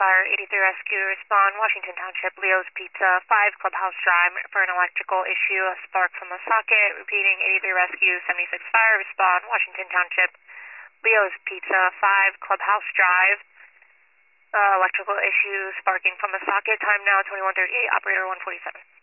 Fire, 83 Rescue, respond, Washington Township, Leo's Pizza, 5 Clubhouse Drive for an electrical issue, a spark from a socket. Repeating, 83 Rescue, 76 Fire, respond, Washington Township, Leo's Pizza, 5 Clubhouse Drive, electrical issue, sparking from a socket. Time now 21:38, operator 147.